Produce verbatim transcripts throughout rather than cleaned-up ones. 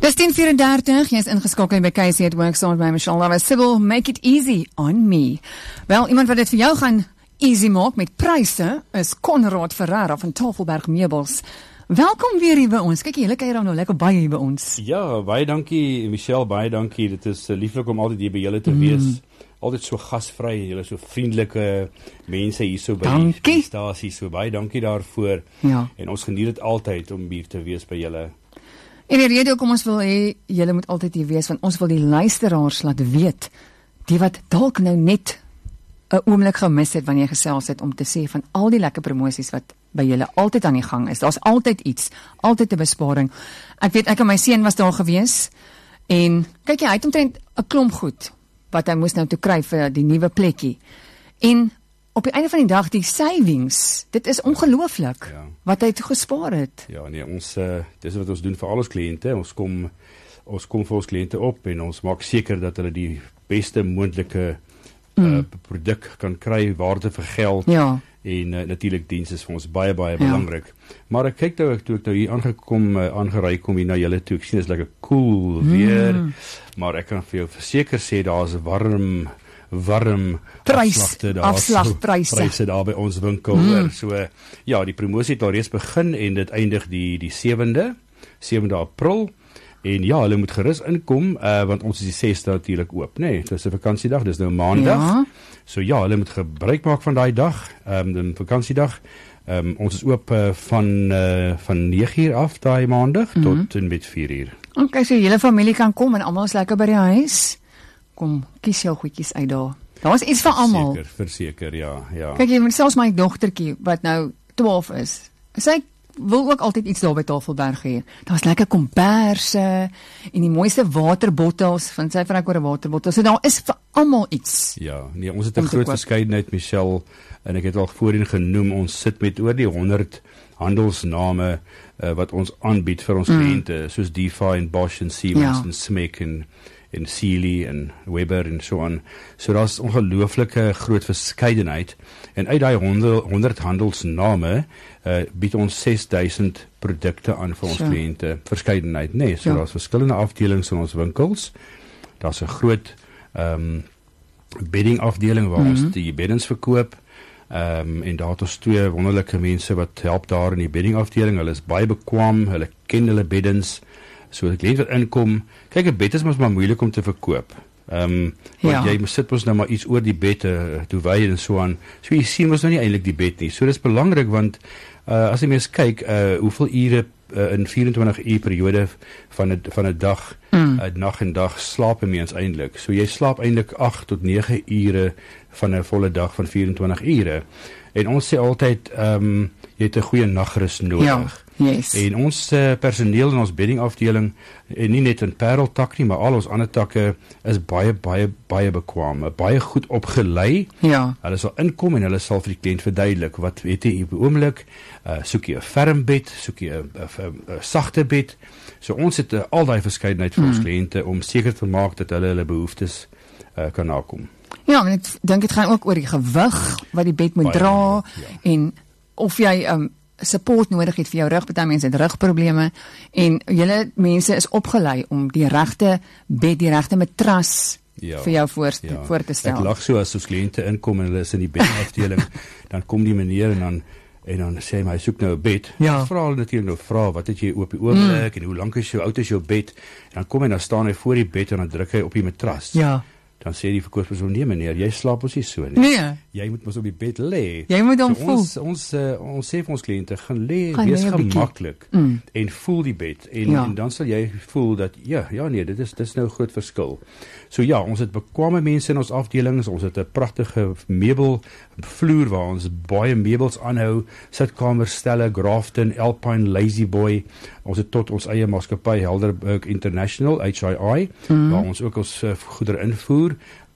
Dis tien vyf en dertig, jy is ingeskakel by K Z Works saam met my Michelle. Daar was Sybil, make it easy on me. Wel, iemand wat dit vir jou gaan easy maak met pryse is Konrad Ferreira van Tafelberg Meubels. Welkom weer hier by ons. Kyk, julle kuier nou lekker baie hier by ons. Ja, baie dankie Michelle, baie dankie. Dit is uh, lieflik om altyd hier by julle te mm. wees. Altyd so gasvry, julle so vriendelike mense hier so by die, die stasie. So baie dankie daarvoor. Ja. En ons geniet dit altyd om hier te wees by julle. En die rede hoekom ons wil hê, julle moet altyd hier wees, want ons wil die luisteraars laat weet, die wat dalk nou net 'n oomblik gemis het wanneer jy gesels het om te sê van al die lekker promosies wat by julle altyd aan die gang is. Daar's altyd iets, altyd 'n besparing. Ek weet ek en my seun was daar gewees en kyk jy, hy het omtrent 'n klomp goed wat hy moes nou toe kry vir die nuwe plekkie. En op die einde van die dag, die savings, dit is ongelooflik, ja, wat hy toe gespaar het. Ja, nee, ons, uh, dis wat ons doen vir al ons kliënte. Ons kom, ons kom vir ons kliënte op en ons maak seker dat hulle die beste moontlike uh, mm. produk kan kry, waarde vir geld. Ja. En uh, natuurlik diens is vir ons baie, baie ja. belangrik. Maar ek kyk nou, toe ek nou hier aangekom, uh, aangery kom hier na julle toe, ek sien, is lekker cool weer, mm. maar ek kan vir jou verseker sê, daar is warm, warm Prys, afslagpryse pryse daar by ons winkel. Mm. So, ja, die promosie het al reeds begin en dit eindig die, die sewende April. En ja, hulle moet gerus inkom, uh, want ons is die sesde natuurlik oop, nee, dit is 'n vakansiedag, dis nou maandag. Ja. So ja, hulle moet gebruik maak van daai dag, um, die vakansiedag. Um, ons is oop uh, van, uh, van nege uur af daai maandag, mm -hmm. tot en met vier uur. Ok, so hele familie kan kom en almal is lekker by die huis. Kom, kies jou goedjies uit daar. Daar is iets vir almal. Verseker, verseker, ja, ja. Kyk, jy moet selfs my dogtertjie, wat nou twaalf is, sy wil ook altyd iets daar by Tafelberg hê. Daar's lekker komberse en die mooiste waterbottels, van sy vrou oor 'n waterbottel. So daar is vir almal iets. Ja, nee, ons het 'n groot verskeidenheid, Michelle, en ek het al voorheen genoem, ons sit met oor die honderd handelsname uh, wat ons aanbied vir ons mm. kliënte, soos Defi en Bosch en Siemens ja. en Smec en en Sealy en Weber en so aan. So daar's ongelooflike groot verskeidenheid en uit daai honderd handelsname uh, bied ons ses duisend produkte aan vir ons so. kliënte, verskeidenheid, nee, so ja. daar's verskillende afdelings in ons winkels. Daar's 'n groot um, bedding afdeling waar mm -hmm. ons die beddens verkoop. Um, en daar het ons twee wonderlike mense wat help daar in die bedding afdeling. Hulle is baie bekwam, hulle ken hulle beddens. So die kliënt wat inkom, kyk, 'n bed is mos maar moeilik om te verkoop. Ehm um, want ja. jy sit mos nou maar iets oor die bed uh, toe wy en so aan. So jy sien mos nou nie eintlik die bed nie. So dis belangrik want uh, as jy mens kyk uh, hoeveel ure uh, in vyf-en-twintig uur periode van 'n van 'n dag, mm. uh, nag en dag slaap 'n mens eintlik. So jy slaap eintlik agt tot nege ure van 'n volle dag van vyf-en-twintig ure. En ons sê altyd ehm um, jy het 'n goeie nagrus nodig. Ja. Yes. En ons uh, personeel in ons beddingafdeling, en nie net in Pareltak nie, maar al ons ander takke is baie, baie, baie bekwame, baie goed opgelei. Ja. Hulle sal inkom en hulle sal vir die kliënt verduidelik, wat weet jy op die oomblik, uh, soek jy 'n ferm bed, soek jy 'n sagte bed. So ons het uh, al daai verskeidenheid vir mm. ons kliënte om seker te maak dat hulle hulle behoeftes uh, kan nakom. Ja, en ek dink dit gaan ook oor die gewig wat die bed moet baie dra, ja. en of jy um, support nodig het vir jou rug, baie mense het rugprobleme, en julle mense is opgelei om die regte bed, die regte matras ja, vir jou voor, ja. voor te stel. Ek lag so as ons kliënte inkom en hulle is in die bedafdeling, dan kom die meneer en dan en dan sê hy, hy soek nou 'n bed. Ja. Vra hulle natuurlik nou vra, wat het jy op die oomblik, mm. en hoe lank is jou, oud is jou bed, en dan kom hy, dan staan hy voor die bed en dan druk hy op die matras. Ja. Dan sê die verkoopspersoon, nee meneer, jy slaap ons nie so nie. Nee. Jy moet mos op die bed lê. Jy moet hom so voel. Ons, ons, uh, ons sê vir ons kliënte, gaan lê, wees gemaklik, mm. en voel die bed, en, ja. en dan sal jy voel dat, ja, ja nee, dit is, dit is nou 'n groot verskil. So ja, ons het bekwame mense in ons afdelings, ons het 'n pragtige meubelvloer waar ons baie meubels aanhou, sitkamerstelle, Grafton, Alpine, La-Z-Boy, ons het tot ons eie maatskappy Helderberg International, H I I, mm. waar ons ook ons uh, goedere invoer,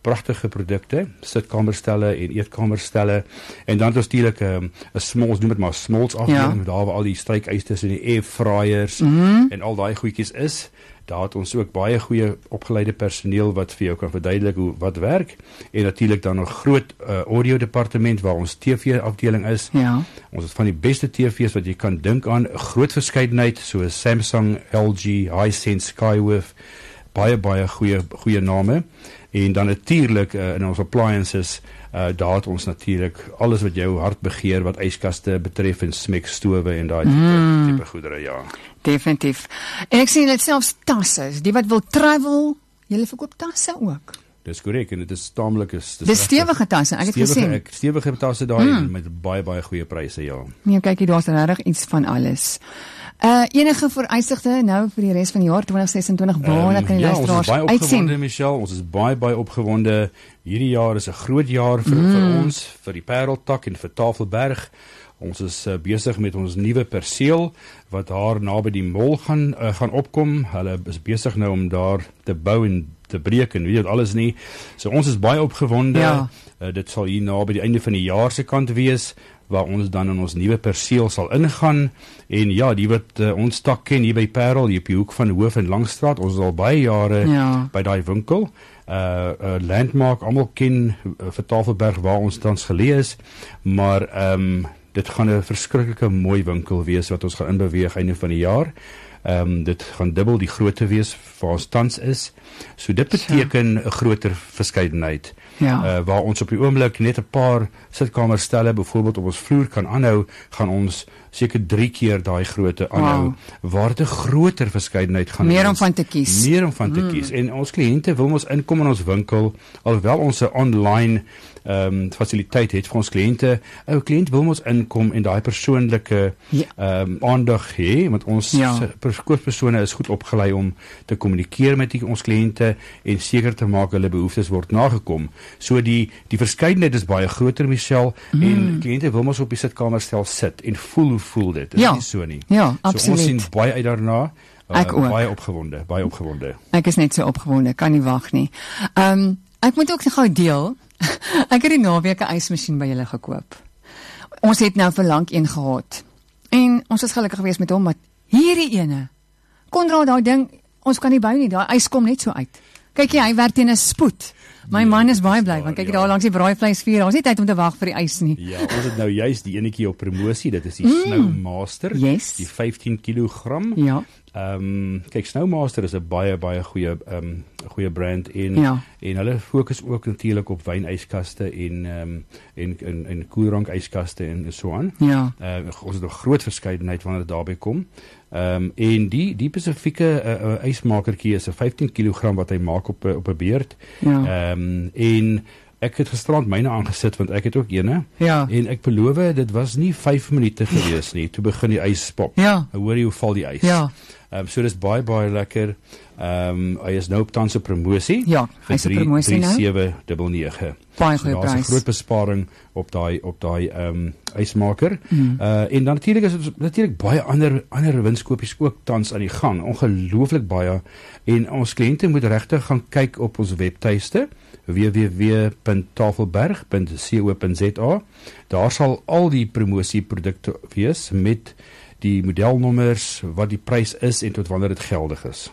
pragtige produkte, sitkamerstelle en eetkamerstelle, en dan natuurlik 'n um, 'n smalls, noem dit maar smalls afdeling, ja. daar waar al die strykeisters en die air fryers mm-hmm. en al daai goedjies is. Daar het ons ook baie goeie opgeleide personeel wat vir jou kan verduidelik hoe wat werk, en natuurlik dan nog groot uh, audio departement waar ons T V afdeling is. Ja. Ons het van die beste T V's wat jy kan dink aan, 'n groot verskeidenheid soos Samsung, L G, Hisense, Skyworth, baie baie goeie goeie name. En dan natuurlik uh, in ons appliances, uh, daar het ons natuurlik alles wat jou hart begeer, wat yskaste betref en smekstowwe en daai mm. tipe, tipe goedere, ja. Definitief. En ek sien dit selfs tasse, die wat wil travel, julle verkoop tasse ook. Dis korrek, en dit is taamlik is dis stewige tasse, ek het stewige, gesien. Ek, stewige tasse daai mm. met baie baie goeie pryse, ja. Nee, kyk hier, daar's regtig iets van alles. Uh, enige vooruitsigte nou vir die res van die jaar twintig sesentwintig, waar um, kan die ja, luisteraars uitsien? Ja, ons is baie uitsien? opgewonde, Michelle, ons is baie baie opgewonde. Hierdie jaar is 'n groot jaar vir, mm. vir ons, vir die Pareltak en vir Tafelberg. Ons is uh, besig met ons nuwe perseel wat daar naby die mall gaan uh, gaan opkom. Hulle is besig nou om daar te bou en te breek en weet dit alles nie. So ons is baie opgewonde. Ja. Uh, dit sal hier naby die einde van die jaar se kant wees, waar ons dan in ons nuwe perseel sal ingaan. En ja, die wat uh, ons tak ken hier by Parel, hier op die hoek van Hoof en Langstraat, ons is al baie jare ja. by daai winkel. Uh, uh, landmark, almal ken uh, vir Tafelberg waar ons tans geleë is, maar ehm um, dit gaan 'n verskriklike mooi winkel wees wat ons gaan inbeweeg einde van die jaar. Ehm um, dit gaan dubbel die grootte wees waar ons tans is. So dit beteken 'n groter verskeidenheid. Ja. Uh, waar ons op die oomblik net 'n paar sitkamerstelle byvoorbeeld op ons vloer kan aanhou, gaan ons seker drie keer daai grootte aanhou, wow. waar dit 'n groter verskeidenheid gaan meer wees. om van te kies. Meer om van te mm. kies. En ons kliënte wil ons inkom in ons winkel, alhoewel ons 'n online ehm um, fasiliteit het vir ons kliënte. 'n Kliënt wil ons inkom en daai persoonlike ehm ja. um, aandag hê, want ons ja. verkoopspersone is goed opgelei om te kommunikeer met die, ons kliënte en seker te maak hulle behoeftes word nagekom. So die die verskeidenheid is baie groter, Michelle, mm. en kliënte wil ons op die sitkamerstel sit en voel hoe voel dit. Dit ja. is nie so nie. Ja, so absoluut. Ons sien baie uit daarna. Uh, Ek ook. Baie opgewonde, baie opgewonde. Ek is net so opgewonde, kan nie wag nie. Ehm um, ek moet ook gou deel. Ek het die naweek 'n ysmasjien by julle gekoop. Ons het nou vir lank een gehad. En ons is gelukkig geweest met hom, maar hierdie ene, Konrad, daai ding, ons kan nie bou nie, daai ys kom net so uit. Kyk jy, hy werk teen 'n spoed. My man is baie bly, want kyk jy ja. daar langs die braaivleisvuur, ons het tyd om te wag vir die ys nie. Ja, ons het nou juist die enetjie op promosie, dit is die mm. Snowmaster, yes. die vyftien kilogram. Ja. Ehm um, kyk, Snowmaster is 'n baie baie goeie ehm um, goeie brand en ja. en hulle fokus ook natuurlik op wynyskaste en ehm um, en en en koeldrank yskaste en so aan. Ja. Uh, ons het 'n groot verskeidenheid wanneer dit daarby kom. Ehm um, en die die spesifieke uh, uh, ysmakertjie is 'n vyftien kilogram wat hy maak op op 'n beurt. Ja. Ehm um, en ek het gisterand myne aangesit want ek het ook eene. Ja. En ek beloof dit was nie vyf minute gewees nie toe begin die ys pop. Ja. Ek hoor jy hoe val die ys. Ja. Ehm um, so dis baie baie lekker. Ehm um, hy is nou op tans 'n promosie. Ja, hy is 'n promosie nou. sewe nege nege. Baie goeie prys. Daar's 'n groot besparing op daai op daai ehm um, ysmaker. Mm. Uh en dan natuurlik is natuurlik baie ander ander winskoopies ook tans aan die gang. Ongelooflik baie. En ons kliënte moet regtig gaan kyk op ons webtuiste w w w punt tafelberg punt co punt za. Daar sal al die promosieprodukte wees met die modelnommers, wat die prys is en tot wanneer dit geldig is.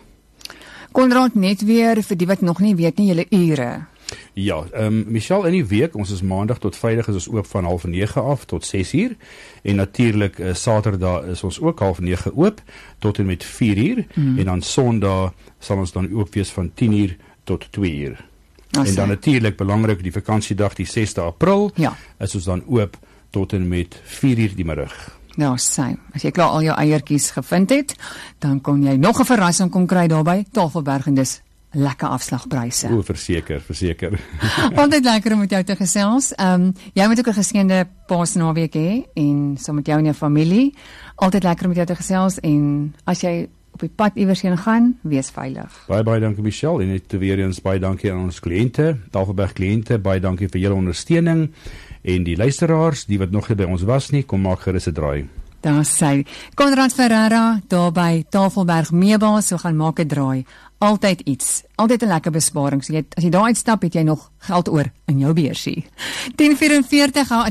Konrad, net weer vir die wat nog nie weet nie, julle ure. Ja, ehm um, Michelle, in die week, ons is maandag tot vrydag is ons oop van half nege af tot ses uur en natuurlik uh, Saterdag is ons ook half nege oop tot en met vier uur mm. en dan Sondag sal ons dan oop wees van tien uur tot twee uur. En dan natuurlik belangrik die vakansiedag die sesde April ja. is ons dan oop tot en met vier uur die middag. Ja, sien. As jy klaar al jou eiertjies gevind het, dan kon jy nog 'n verrassing kom kry daarby, Tafelberg en dis lekker afslagpryse. O, verseker, verseker. Altyd lekker om met jou te gesels. Ehm um, jy moet ook 'n geseënde Paasnaweek hê en saam so met jou en jou familie. Altyd lekker om met jou te gesels en as jy op die pad iewers heen gaan, wees veilig. Baie baie dankie Michelle en net weer eens baie dankie aan ons kliënte, Tafelberg kliënte, baie dankie vir julle ondersteuning en die luisteraars, die wat nog nie by ons was nie, kom maak gerus 'n draai. Daar sê Konrad Ferreira daar by Tafelberg Meebaas, so gaan maak 'n draai. Altyd iets, altyd 'n lekker besparing. So jy, as jy daar uitstap, het jy nog geld oor in jou beursie. tien vyf vier